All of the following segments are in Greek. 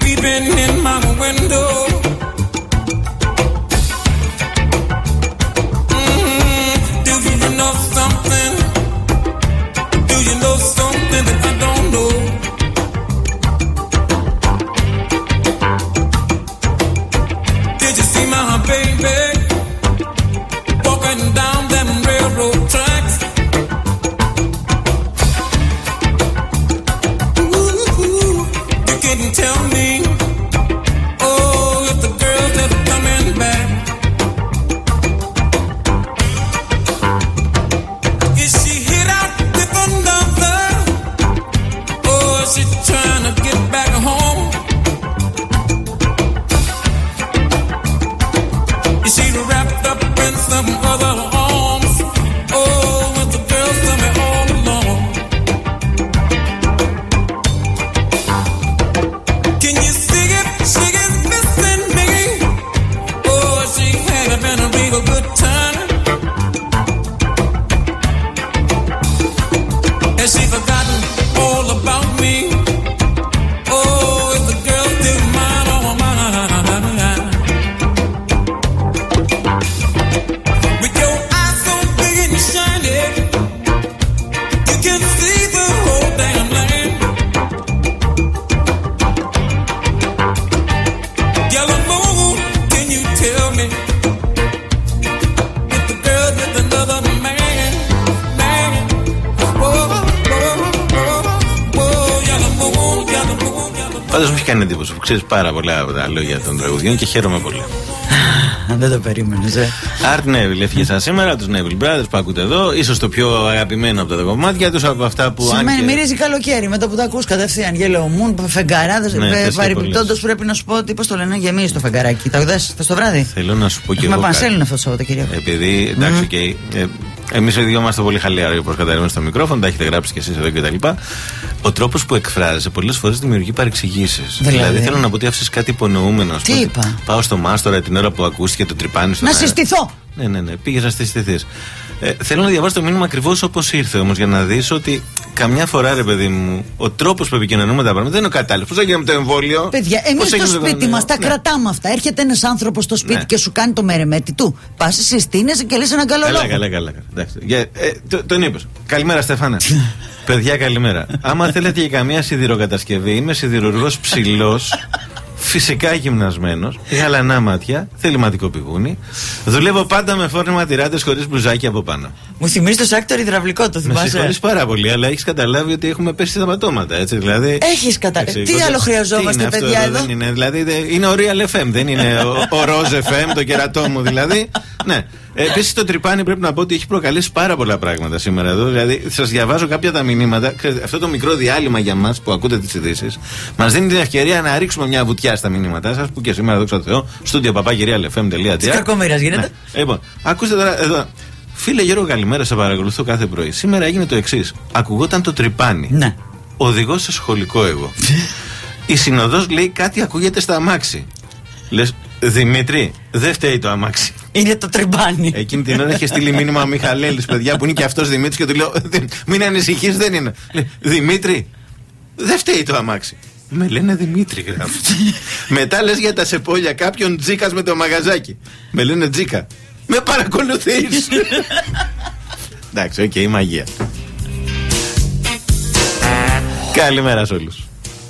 peeping in my window. Do you know something? Do you know something that I don't know? Did you see my baby walking down them railroad tracks? You couldn't tell me, oh, if the girls that are coming back. Is she hit out with another? Or is she trying to get back home? Is she wrapped up in some other arms? Oh, with the girls coming all along. Can you see it? She is missing me. Oh, she had been a real good time. Has she forgotten all about me? Oh, is the girl still mine? Oh, mine. With your eyes so big and shiny, you can see the whole damn land. Yellow moon, can you tell me if the girl's with another man? Whoa, yellow moon, yellow moon, yellow moon. Πάντως μου έχει κάνει εντύπωση που ξέρεις πάρα πολλά από τα λόγια των τραγουδιών και χαίρομαι πολύ. Δεν το περίμενες, Art Neville έφυγε σήμερα, τους Neville Brothers που ακούτε εδώ. Ίσως το πιο αγαπημένο από τα κομμάτια τους, από αυτά που. Σημαίνει μυρίζει καλοκαίρι μετά που τα ακούς κατευθείαν. Yellow Moon, φεγγαράδες. Παρεμπιπτόντως πρέπει να σου πω ότι πώς το λένε, γεμίζει το φεγγαράκι. Τα δες στο βράδυ. Θέλω να σου πω και εγώ. Έχουμε πανσέλινο αυτό το Σαββατοκύριακο. Επειδή εντάξει, εμείς οι δύο είμαστε πολύ χαλιάροι όπως καταλαβαίνουμε στο μικρόφωνο, τα έχετε γράψει κι εσείς εδώ κτλ. Ο τρόπος που εκφράζεσαι πολλές φορές δημιουργεί παρεξηγήσεις. Δηλαδή θέλω να πω ότι άφησες κάτι υπονοούμενο. Τι είπα? Πάω στο Μάστορα την ώρα που ακούστηκε το τρυπάνι στο. Να συστηθώ! Ναι, πήγες να συστηθείς. Θέλω να διαβάσω το μήνυμα ακριβώς όπως ήρθε όμως, για να δεις ότι καμιά φορά, ρε παιδί μου, ο τρόπος που επικοινωνούμε τα πράγματα δεν είναι ο κατάλληλος. Πώς έγινε με το εμβόλιο? Παιδιά, εμείς στο σπίτι μας τα κρατάμε αυτά. Έρχεται ένας άνθρωπος στο σπίτι και σου κάνει το μερεμέτι του. Πας, συστήνεσαι και λες έναν καλό λόγο. Καλά. Τον είπες. Καλημέρα, Στέφανα. Παιδιά, καλημέρα. Άμα θέλετε για καμία σιδηροκατασκευή, είμαι σιδηρουργός ψηλός. Φυσικά γυμνασμένος, γαλανά μάτια, θεληματικό πηγούνι. Δουλεύω πάντα με φόρμα τυράντες χωρίς μπλουζάκι από πάνω. Μου θυμίζει το σάκτορ υδραυλικό, το θυμάσαι? Με συγχωρείς πάρα πολύ, αλλά έχεις καταλάβει ότι έχουμε πέσει στα πατώματα, έτσι δηλαδή. Έχεις καταλάβει. Τι άλλο χρειαζόμαστε, τι παιδιά, αυτό, εδώ? Δεν είναι, δηλαδή, είναι ο Real FM, δεν είναι ο Rose FM, το κερατό μου δηλαδή. Ναι. Επίσης το τρυπάνι πρέπει να πω ότι έχει προκαλέσει πάρα πολλά πράγματα σήμερα εδώ. Δηλαδή σας διαβάζω κάποια τα μηνύματα. Ξέρετε, αυτό το μικρό διάλειμμα για μας που ακούτε τις ειδήσεις μας δίνει την ευκαιρία να ρίξουμε μια βουτιά στα μηνύματά σας που και σήμερα, δόξα τω Θεώ, studio@realfm.gr. Τι κακομοίρας γίνεται. Ναι. Λοιπόν, ακούστε τώρα εδώ. Φίλε Γιώργο, καλημέρα, σε παρακολουθώ κάθε πρωί. Σήμερα έγινε το εξής. Ακουγόταν το τρυπάνι. Ναι. Οδηγός σε σχολικό εγώ. Η συνοδός λέει κάτι ακούγεται στα αμάξι. Λες, Δημήτρη, δεν φταίει το αμάξι. Είναι το τρυπάνι. Εκείνη την ώρα είχε στείλει μήνυμα ο Μιχαλέλης, παιδιά, που είναι και αυτός Δημήτρης, και του λέω: μην ανησυχείς, δεν είναι. Λέει, Δημήτρη, δεν φταίει το αμάξι. Με λένε Δημήτρη, γράφει. Μετά λες για τα σεπόλια κάποιον Τζίκας με το μαγαζάκι. Με λένε Τζίκα. Με παρακολουθείς. Εντάξει, οκ, μαγεία. Καλημέρα σε όλους.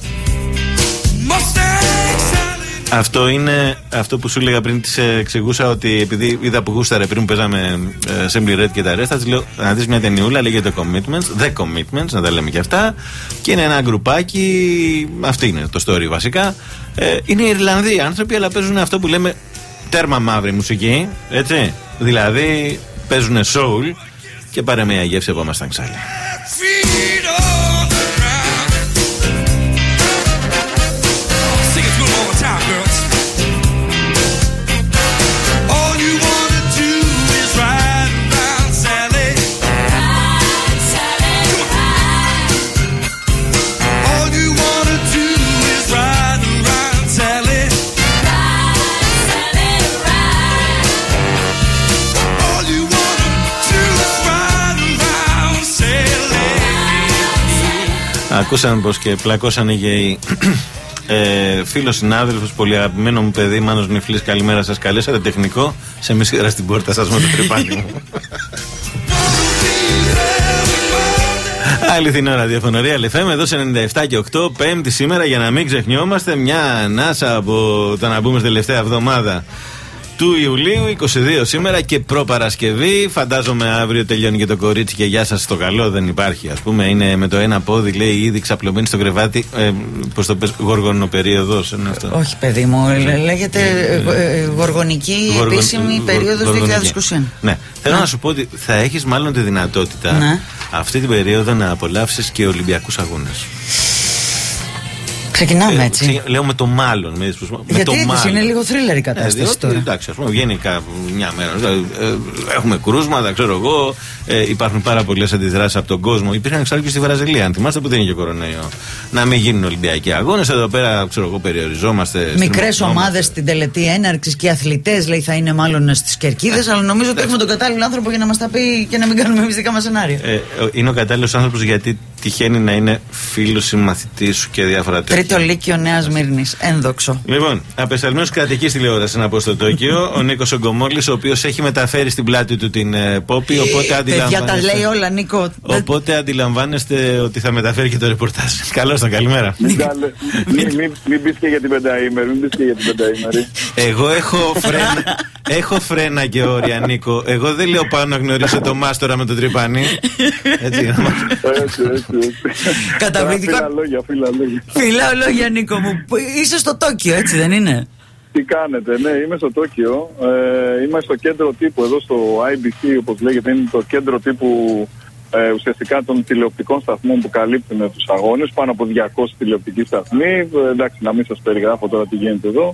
Αυτό είναι αυτό που σου έλεγα πριν, της εξηγούσα ότι επειδή είδα που γούσταρε πριν που παίζαμε Simply Red και τα ρέστα, της λέω να δεις μια ταινιούλα, λέγεται Commitments, The Commitments, να τα λέμε και αυτά, και είναι ένα γκρουπάκι, αυτή είναι το story βασικά, είναι Ιρλανδοί άνθρωποι αλλά παίζουν αυτό που λέμε τέρμα μαύρη μουσική, έτσι, δηλαδή παίζουν soul και πάρε μια γεύση από μας τα ξάλια. Ακούσαν πως και πλακώσανε και οι Φίλος συνάδελφος, πολύ αγαπημένο μου παιδί, Μάνος Νιφλής, καλημέρα σας. Καλέσατε τεχνικό σε μισή ώρα στην πόρτα σας με το τρυπάνι μου. Αληθινό ραδιοφωνο Real FM, εδώ σε 97 και 8, Πέμπτη σήμερα, για να μην ξεχνιόμαστε, μια ανάσα από το να μπούμε στη τελευταία εβδομάδα του Ιουλίου, 22 σήμερα και προπαρασκευή. Φαντάζομαι αύριο τελειώνει και το κορίτσι και γεια σας στο καλό, δεν υπάρχει. Ας πούμε, είναι με το ένα πόδι, λέει, ήδη ξαπλωμένη στο κρεβάτι. Πώς το πες, γοργονοπερίοδος είναι αυτό? Όχι, παιδί μου, λέγεται γοργονική επίσημη περίοδος 2021. Ναι, θέλω να σου πω ότι θα έχεις μάλλον τη δυνατότητα αυτή την περίοδο να απολαύσεις και Ολυμπιακούς αγώνες. Ξεκινάμε έτσι. Λέω με το μάλλον. Γιατί είναι λίγο θρίλερ η κατάσταση τώρα. Εντάξει, ας πούμε, βγαίνει μια μέρα. Έχουμε κρούσματα, ξέρω εγώ. Υπάρχουν πάρα πολλές αντιδράσεις από τον κόσμο. Υπήρχαν εξάλλου και στη Βραζιλία, αν θυμάστε, που δεν είχε κορονοϊό. Να μην γίνουν Ολυμπιακοί αγώνες. Εδώ πέρα, ξέρω εγώ, περιοριζόμαστε. Μικρές ομάδες στην τελετή έναρξης και οι αθλητές, λέει, θα είναι μάλλον στις κερκίδες. Αλλά νομίζω ότι έχουμε τον κατάλληλο άνθρωπο για να μας τα πει και να μην κάνουμε εμείς δικά μας σενάρια. Είναι ο κατάλληλος άνθρωπος γιατί τυχαίνει να είναι φίλος συμμαθητής σου και διάφορα τέτοια. Τρίτο Λύκειο Νέας Μύρνης. Ένδοξο. Λοιπόν, απεσταλμένος κρατικής τηλεόρασης να πω στο Τόκιο, ο Νίκος Ογκομόλης, ο οποίος έχει μεταφέρει στην πλάτη του την Πόπη. Οπότε αντιλαμβάνεστε. Για τα λέει όλα, Νίκο. Οπότε αντιλαμβάνεστε ότι θα μεταφέρει και το ρεπορτάζ. Καλώς τον, καλημέρα. Μην πεις και για την πενταήμερη. Εγώ έχω φρένα και όρια, Νίκο. Εγώ δεν λέω πάνω να γνωρίσω το μάστορα με το τρυπάνι. Έτσι. Καταπληκτικό. Φιλά λόγια, Νίκο μου. Είσαι στο Τόκιο, έτσι δεν είναι? Τι κάνετε? Ναι, είμαι στο Τόκιο. Είμαι στο κέντρο τύπου, εδώ στο IBC, όπως λέγεται. Είναι το κέντρο τύπου ουσιαστικά των τηλεοπτικών σταθμών που καλύπτουν τους αγώνες. Πάνω από 200 τηλεοπτικοί σταθμοί. Εντάξει, να μην σας περιγράφω τώρα τι γίνεται εδώ.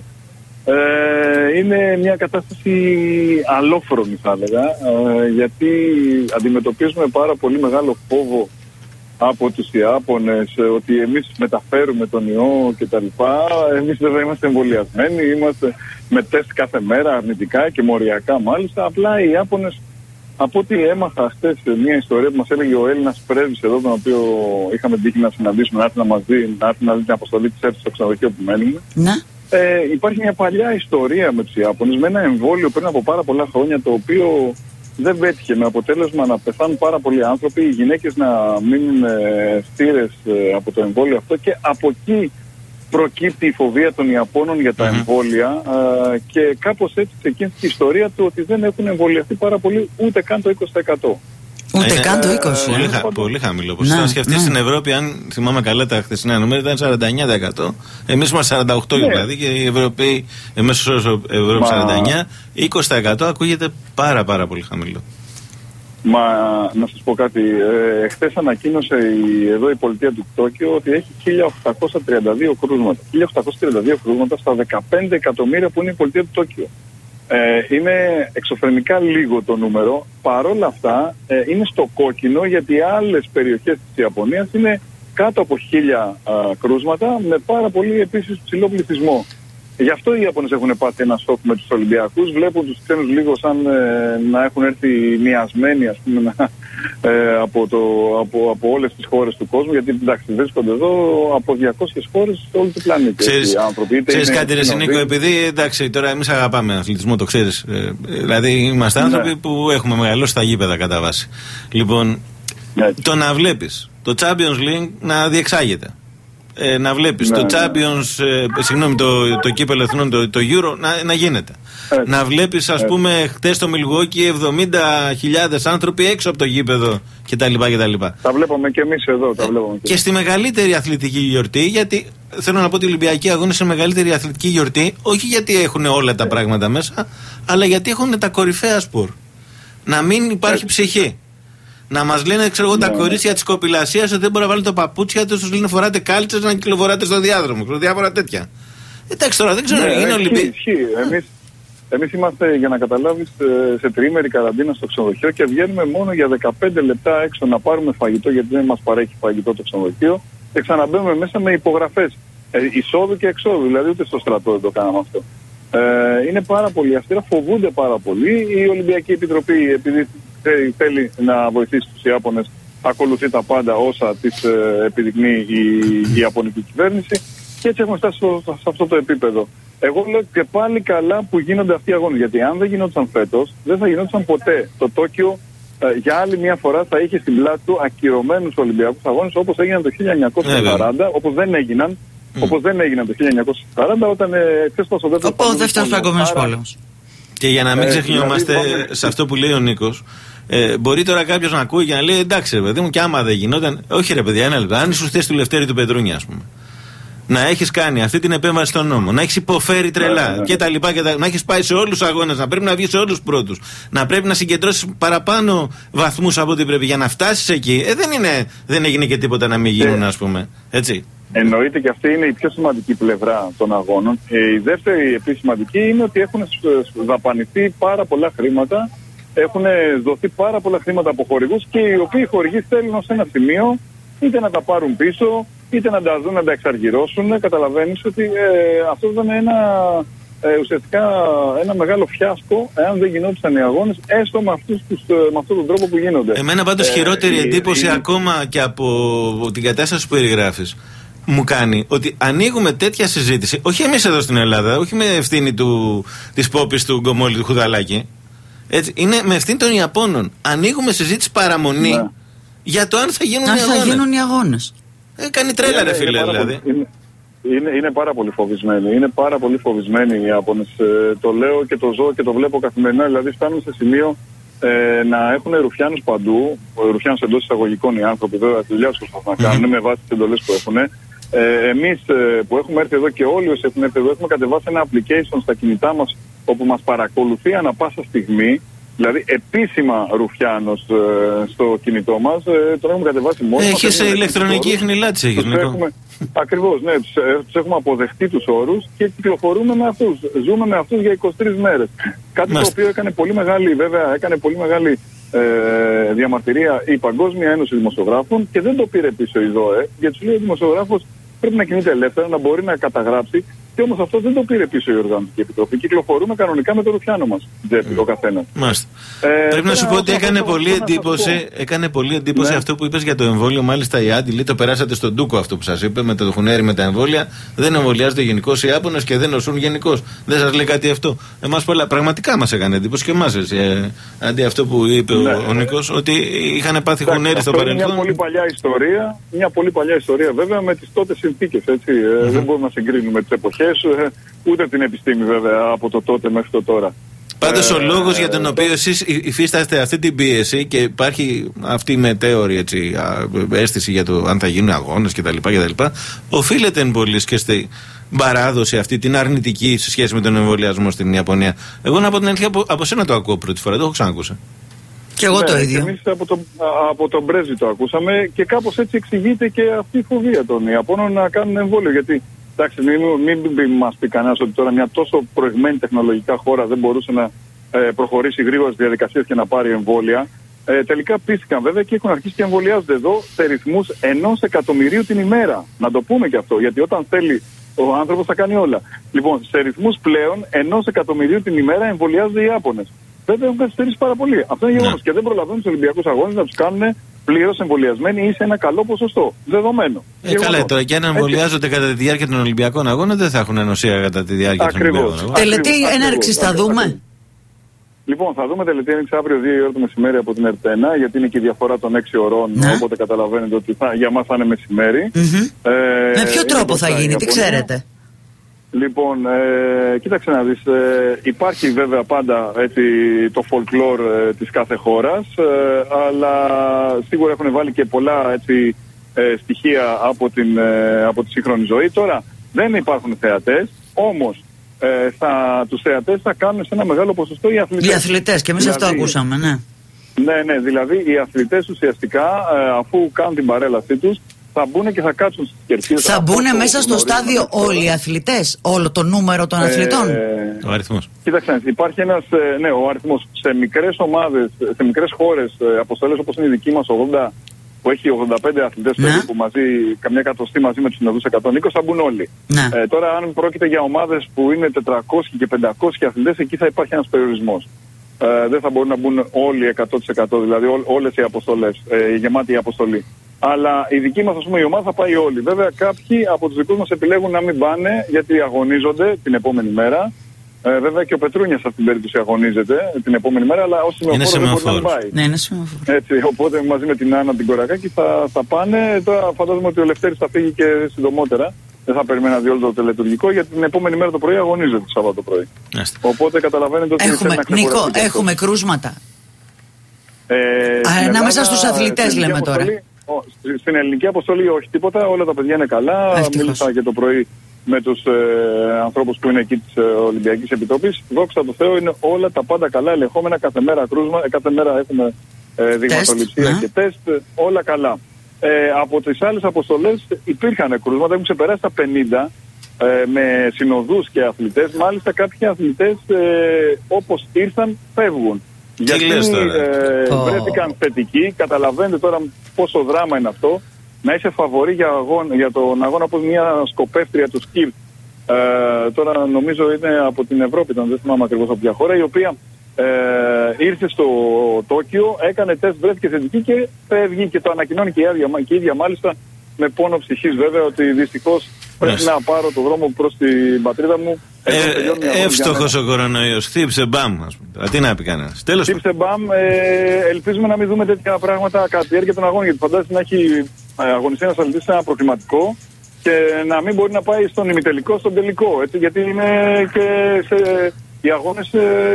Είναι μια κατάσταση αλόφρονη, θα έλεγα, γιατί αντιμετωπίζουμε πάρα πολύ μεγάλο φόβο από τους Ιάπωνες ότι εμείς μεταφέρουμε τον ιό κτλ. Εμείς δεν είμαστε εμβολιασμένοι, είμαστε με τεστ κάθε μέρα αρνητικά και μοριακά μάλιστα. Απλά οι Ιάπωνες, από ό,τι έμαθα χτες μια ιστορία που μας έλεγε ο Έλληνας πρέσβης εδώ, τον οποίο είχαμε τύχει να συναντήσουμε, να έρθει να μας δει, να έρθει να δει την αποστολή της έρθει στο ξενοδοχείο που μένουμε. Υπάρχει μια παλιά ιστορία με τους Ιάπωνες, με ένα εμβόλιο πριν από πάρα πολλά χρόνια, το οποίο δεν πέτυχε, με αποτέλεσμα να πεθάνουν πάρα πολλοί άνθρωποι, οι γυναίκες να μείνουν στήρες από το εμβόλιο αυτό, και από εκεί προκύπτει η φοβία των Ιαπώνων για τα εμβόλια, και κάπως έτσι ξεκίνησε η ιστορία του ότι δεν έχουν εμβολιαστεί πάρα πολύ, ούτε καν το 20%. Ούτε καν το 20%. Πολύ χαμηλό ποσοστό. Αν σκεφτείς στην Ευρώπη, αν θυμάμαι καλά τα χθεσινά νούμερα, ήταν 49%. Εμείς είμαστε 48% δηλαδή, και οι Ευρωπαίοι, μέσος όρος Ευρώπη 49%, 20% ακούγεται πάρα πολύ χαμηλό. Μα να σας πω κάτι, χθες ανακοίνωσε εδώ η πολιτεία του Τόκιο ότι έχει 1832 κρούσματα. 1832 κρούσματα στα 15 εκατομμύρια που είναι η πολιτεία του Τόκιο. Είναι εξωφρενικά λίγο το νούμερο. Παρόλα αυτά είναι στο κόκκινο, γιατί άλλες περιοχές της Ιαπωνίας είναι κάτω από 1000 κρούσματα, με πάρα πολύ επίσης ψηλό πληθυσμό. Γι' αυτό οι Ιαπωνές έχουν πάθει ένα σοκ με τους Ολυμπιακούς. Βλέπουν τους ξένους λίγο σαν να έχουν έρθει μοιασμένοι, ας πούμε, από όλες τις χώρες του κόσμου. Γιατί εντάξει, βρίσκονται εδώ από 200 χώρες σε όλο το πλανήτη. Ξέρεις κάτι, ρε Νίκο, επειδή εντάξει, τώρα εμείς αγαπάμε αθλητισμό, το ξέρεις. Δηλαδή είμαστε άνθρωποι που έχουμε μεγαλώσει στα γήπεδα κατά βάση. Λοιπόν, το να βλέπεις το Champions League να διεξάγεται, να βλέπεις το Champions, το κύπελλο εθνών, το Euro να γίνεται. Να βλέπεις, ας πούμε, χτες στο Milwaukee 70.000 άνθρωποι έξω από το γήπεδο κτλ. Τα βλέπουμε και εμείς εδώ. Και στη μεγαλύτερη αθλητική γιορτή, γιατί θέλω να πω ότι οι Ολυμπιακοί αγώνες είναι μεγαλύτερη αθλητική γιορτή, όχι γιατί έχουν όλα τα πράγματα μέσα, αλλά γιατί έχουν τα κορυφαία σπορ. Να μην υπάρχει ψυχή. Να μας λένε, ξέρω εγώ, τα κορίτσια της κοπηλασίας ότι δεν μπορεί να βάλει το παπούτσια τους, τους λένε φοράτε κάλτσες να κυκλοφοράτε στο διάδρομο, διάφορα τέτοια. Εντάξει, τώρα δεν ξέρω, είναι Ολυμπιακοί. Εμείς είμαστε, για να καταλάβεις, σε τριήμερη καραντίνα στο ξενοδοχείο και βγαίνουμε μόνο για 15 λεπτά έξω να πάρουμε φαγητό, γιατί δεν μας παρέχει φαγητό το ξενοδοχείο, και ξαναμπαίνουμε μέσα με υπογραφές εισόδου και εξόδου. Δηλαδή ούτε στο στρατό δεν το κάναμε αυτό. Είναι πάρα πολύ αυστηρά, φοβούνται πάρα πολύ. Η Ολυμπιακή Επιτροπή, επειδή θέλει να βοηθήσει τους Ιάπωνες, ακολουθεί τα πάντα όσα της επιδεικνύει η Ιαπωνική κυβέρνηση. Και έτσι έχουμε φτάσει σε αυτό το επίπεδο. Εγώ λέω και πάλι καλά που γίνονται αυτοί οι αγώνες. Γιατί αν δεν γινόντουσαν φέτος, δεν θα γινόντουσαν ποτέ. Το Τόκιο για άλλη μια φορά θα είχε στην πλάτη του ακυρωμένους Ολυμπιακούς αγώνες όπως έγιναν το 1940, όπως δεν έγιναν. Όπως δεν έγιναν το 1940 όταν ξέσπασε ο δεύτερος παγκόσμιος πόλεμος. Και για να μην ξεχνιόμαστε σε αυτό που λέει ο Νίκος, μπορεί τώρα κάποιος να ακούει και να λέει εντάξει ρε παιδί μου, και άμα δεν γινόταν. Όχι ρε παιδιά, ένα λεπτό. Αν ήσουν θέση του Λευτέρη του Πετρούνια, ας πούμε, να έχεις κάνει αυτή την επέμβαση στον νόμο, να έχεις υποφέρει τρελά κτλ. Να έχεις πάει σε όλους τους αγώνες, να πρέπει να βγεις σε όλους τους πρώτους, να πρέπει να συγκεντρώσεις παραπάνω βαθμούς από ό,τι πρέπει για να φτάσεις εκεί. Δεν έγινε και τίποτα να μην γίνουν, ας πούμε. Έτσι. Εννοείται και αυτή είναι η πιο σημαντική πλευρά των αγώνων. Η δεύτερη επίσης σημαντική είναι ότι έχουν δαπανηθεί πάρα πολλά χρήματα, έχουν δοθεί πάρα πολλά χρήματα από χορηγούς και οι οποίοι χορηγοί θέλουν ως ένα σημείο είτε να τα πάρουν πίσω, είτε να τα δουν, να τα εξαργυρώσουν. Καταλαβαίνεις ότι αυτό ήταν ουσιαστικά ένα μεγάλο φιάσκο εάν δεν γινόντουσαν οι αγώνες, έστω με αυτόν τον τρόπο που γίνονται. Εμένα πάντως χειρότερη εντύπωση ακόμα και από την κατάσταση που περιγράφεις μου κάνει ότι ανοίγουμε τέτοια συζήτηση, όχι εμείς εδώ στην Ελλάδα, όχι με ευθύνη της Πόπης του Γκομόλη του Χουδαλάκη, έτσι, είναι με ευθύνη των Ιαπώνων. Ανοίγουμε συζήτηση παραμονή για το αν θα γίνουν οι αγώνες. Κάνει τρέλα ρε φίλε δηλαδή. Είναι πάρα πολύ φοβισμένοι. Είναι πάρα πολύ φοβισμένοι οι Ιάπωνες. Το λέω και το ζω και το βλέπω καθημερινά. Δηλαδή φτάνουν σε σημείο να έχουν ρουφιάνους παντού. Ρουφιάνους εντός εισαγωγικών οι άνθρωποι, βέβαια, τη δουλειά τους προσπαθούν να κάνουν με βάση τις εντολές που έχουν. Εμείς που έχουμε έρθει εδώ και όλοι όσοι έχουν έρθει εδώ, έχουμε κατεβάσει ένα application στα κινητά μας όπου μας παρακολουθεί ανά πάσα στιγμή. Δηλαδή επίσημα Ρουφιάνος στο κινητό μας, τον έχουμε κατεβάσει μόνοι. Έχεις ηλεκτρονική εχνηλάτηση, έχεις Νίκο. Ακριβώς, ναι, τους έχουμε αποδεχτεί τους όρους και κυκλοφορούμε με αυτούς. Ζούμε με αυτούς για 23 μέρες. Κάτι το οποίο έκανε πολύ μεγάλη διαμαρτυρία η Παγκόσμια Ένωση Δημοσιογράφων και δεν το πήρε πίσω η ΔΟΕ, γιατί σου λέει ο δημοσιογράφος πρέπει να κινείται ελεύθερα, να μπορεί να καταγράψει. Και όμως αυτό δεν το πήρε πίσω η Οργανωτική Επιτροπή. Κυκλοφορούμε κανονικά με το ρουφιάνο μας. Ο καθένας. Πρέπει να σου πω ότι έκανε πολύ εντύπωση αυτό που είπες για το εμβόλιο. Μάλιστα η Άντι λέει το περάσατε στον Ντούκο αυτό που σας είπε με το χουνέρι με τα εμβόλια. Δεν εμβολιάζονται γενικώς οι Ιάπωνες και δεν νοσούν γενικώς. Δεν σας λέει κάτι αυτό. Εμάς πραγματικά μας έκανε εντύπωση και εμάς. Αντί αυτό που είπε ο Νίκος, ότι είχαν πάθει χουνέρι στο παρελθόν. Είναι μια πολύ παλιά ιστορία βέβαια με τις τότε συνθήκες. Δεν μπορούμε να συγκρίνουμε τις εποχές. Ούτε την επιστήμη βέβαια από το τότε μέχρι το τώρα. Πάντως ο λόγος για τον οποίο εσείς υφίσταστε αυτή την πίεση και υπάρχει αυτή η μετέωρη αίσθηση για το αν θα γίνουν αγώνες κτλ. Οφείλεται εν πολλής και στην παράδοση αυτή την αρνητική σε σχέση με τον εμβολιασμό στην Ιαπωνία. Εγώ να πω την αλήθεια, από σένα το ακούω πρώτη φορά, το έχω ξανακούσει. Και εγώ το ίδιο. Εμείς από τον πρέσβη το ακούσαμε και κάπως έτσι εξηγείται και αυτή η φοβία των Ιαπώνων να κάνουν εμβόλιο. Γιατί εντάξει, μην μας πει κανένας ότι τώρα μια τόσο προηγμένη τεχνολογικά χώρα δεν μπορούσε να προχωρήσει γρήγορα στις διαδικασίες και να πάρει εμβόλια. Τελικά πίστηκαν βέβαια και έχουν αρχίσει και εμβολιάζονται εδώ σε ρυθμούς 1 εκατομμυρίου την ημέρα. Να το πούμε και αυτό, γιατί όταν θέλει ο άνθρωπος θα κάνει όλα. Λοιπόν, σε ρυθμούς πλέον 1 εκατομμυρίου την ημέρα εμβολιάζονται οι Ιάπωνες. Βέβαια έχουν καθυστερήσει πάρα πολύ. Αυτό είναι γεγονός και δεν προλαβαίνουν τους Ολυμπιακούς Αγώνες να τους κάνουν πλήρως εμβολιασμένοι ή σε ένα καλό ποσοστό. Δεδομένο. Καλά, τώρα και αν εμβολιάζονται κατά τη διάρκεια των Ολυμπιακών Αγώνων, δεν θα έχουν ενωσία κατά τη διάρκεια των Ολυμπιακών Αγώνων. Τελετή έναρξη θα δούμε. Λοιπόν, θα δούμε τελετή έναρξη αύριο 2 η ώρα το μεσημέρι από την ΕΡΤ1, γιατί είναι και η διαφορά των 6 ωρών. Οπότε καταλαβαίνετε ότι για μας θα είναι μεσημέρι. Με ποιο τρόπο θα γίνει, τι ξέρετε? Λοιπόν, κοίταξε να δεις, υπάρχει βέβαια πάντα έτσι, το folklore της κάθε χώρας, αλλά σίγουρα έχουν βάλει και πολλά έτσι, στοιχεία από τη σύγχρονη ζωή. Τώρα δεν υπάρχουν θεατές, όμως τους θεατές θα κάνουν σε ένα μεγάλο ποσοστό οι αθλητές. Οι αθλητές, και εμείς δηλαδή, αυτό ακούσαμε, ναι. Ναι, δηλαδή οι αθλητές ουσιαστικά αφού κάνουν την παρέλασή τους, θα μπουν και θα κάτσουν στις κερκίδες. Θα μπουν μέσα στο στάδιο όλοι οι αθλητές, όλο το νούμερο των αθλητών. Ο αριθμός. Κοίταξε, υπάρχει ένας, ο αριθμός σε μικρές ομάδες, σε μικρές χώρες, αποστολές όπως είναι η δική μας 80, που έχει 85 αθλητές περίπου μαζί, καμιά εκατοστή μαζί με τους συνοδούς 120, θα μπουν όλοι. Τώρα αν πρόκειται για ομάδες που είναι 400 και 500 αθλητές, εκεί θα υπάρχει ένας περιορισμός. Δεν θα μπορούν να μπουν όλοι 100%, δηλαδή όλες οι αποστολές, η γεμάτη αποστολή. Αλλά η δική μας, ας πούμε, η ομάδα θα πάει όλη. Βέβαια, κάποιοι από τους δικούς μας επιλέγουν να μην πάνε γιατί αγωνίζονται την επόμενη μέρα. Βέβαια και ο Πετρούνιας σε αυτήν την περίπτωση αγωνίζεται την επόμενη μέρα, αλλά ως σημεοφόρο δεν μπορεί να μην πάει. Ναι, είναι σημεοφόρο. Έτσι, οπότε μαζί με την Άννα την Κορακάκη θα πάνε. Τώρα φαντάζομαι ότι ο Λευτέρης θα φύγει και συντομότερα. Δεν θα περιμένει να δει όλο το τελετουργικό, γιατί την επόμενη μέρα το πρωί αγωνίζεται το Σάββατο πρωί. Οπότε καταλαβαίνετε ότι Νίκο, έχουμε κρούσματα. Ανάμεσα στους αθλητές λέμε τώρα. Στην ελληνική αποστολή όχι τίποτα, όλα τα παιδιά είναι καλά. Μίλησα και το πρωί με τους ανθρώπους που είναι εκεί της Ολυμπιακής Επιτροπής. Δόξα τω Θεώ, είναι όλα τα πάντα καλά, ελεγχόμενα, κάθε μέρα κρούσμα, κάθε μέρα έχουμε δειγματοληψία και τεστ, όλα καλά. Από τις άλλες αποστολές υπήρχαν κρούσματα, έχουν ξεπεράσει τα 50 με συνοδούς και αθλητές. Μάλιστα κάποιοι αθλητές όπως ήρθαν φεύγουν. Γιατί βρέθηκαν θετικοί. Καταλαβαίνετε τώρα πόσο δράμα είναι αυτό. Να είσαι φαβορί για τον αγώνα όπως μια σκοπεύτρια του σκιπ. Τώρα νομίζω είναι από την Ευρώπη, δεν θυμάμαι ακριβώς από ποια χώρα, η οποία ήρθε στο Τόκιο, έκανε τεστ, βρέθηκε θετική και φεύγει και το ανακοινώνει και η ίδια μάλιστα με πόνο ψυχής βέβαια ότι δυστυχώς πρέπει να πάρω το δρόμο προς την πατρίδα μου. Εύστοχος ο κορονοϊός. Χτύπησε μπαμ, ας πούμε. Τι να πει κανένας. Χτύπησε μπαμ. Ελπίζουμε να μην δούμε τέτοια πράγματα κατά τη διάρκεια των αγώνων. Γιατί φαντάζεστε να έχει αγωνιστεί ένας αθλητής σε ένα προκριματικό και να μην μπορεί να πάει στον ημιτελικό, στον τελικό. Έτσι, γιατί είναι και οι αγώνες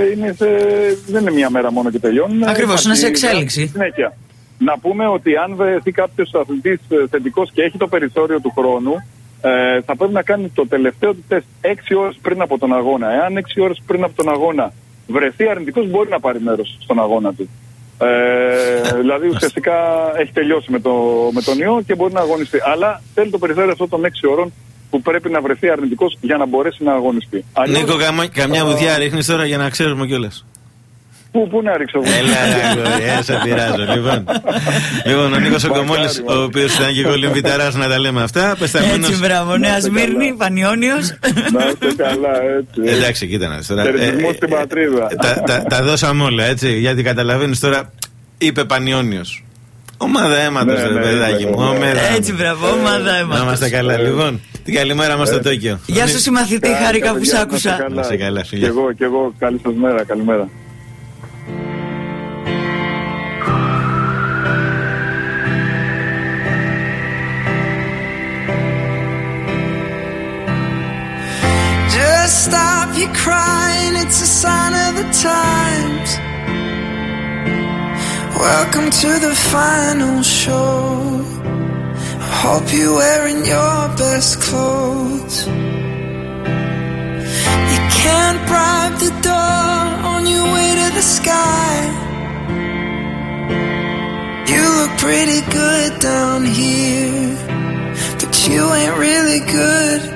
δεν είναι μία μέρα μόνο και τελειώνουν. Ακριβώς, είναι σε εξέλιξη. Συνέχεια. Να πούμε ότι αν βρεθεί κάποιος αθλητής θετικός και έχει το περιθώριο του χρόνου, θα πρέπει να κάνει το τελευταίο του τεστ 6 ώρες πριν από τον αγώνα. Εάν 6 ώρες πριν από τον αγώνα βρεθεί αρνητικός, μπορεί να πάρει μέρος στον αγώνα του. Δηλαδή ουσιαστικά έχει τελειώσει με τον ιό και μπορεί να αγωνιστεί. Αλλά θέλει το περιθώριο αυτό των 6 ώρων που πρέπει να βρεθεί αρνητικός για να μπορέσει να αγωνιστεί. Νίκο, καμιά βουδιά ρίχνεις τώρα για να ξέρουμε κιόλας. Πού να ρίξω εγώ. Έλα, σε πειράζω. Λοιπόν, ο Νίκος ο Κομόλης, ο οποίος ήταν και κολυμβηταράς, να τα λέμε αυτά. Έτσι, μπράβο, Νέα Σμύρνη, Πανιόνιος. Να είστε καλά, έτσι. Εντάξει, κοίτα να δεις τώρα. Τερισμό στην πατρίδα. Τα δώσαμε όλα, έτσι, γιατί καταλαβαίνεις τώρα, είπε Πανιόνιος. Ομάδα αίματος, ρε παιδάκι μου. Έτσι, μπράβο, ομάδα αίματος. Να είμαστε καλά, λοιπόν. Την καλημέρα μας στο Τόκιο. Γεια σου, συμμαθητή, χάρηκα που σ' άκουσα. Να είσαι καλά, και εγώ, καλή σας μέρα, καλημέρα. Stop your crying, it's a sign of the times. Welcome to the final show. I hope you're wearing your best clothes. You can't bribe the door on your way to the sky. You look pretty good down here, but you ain't really good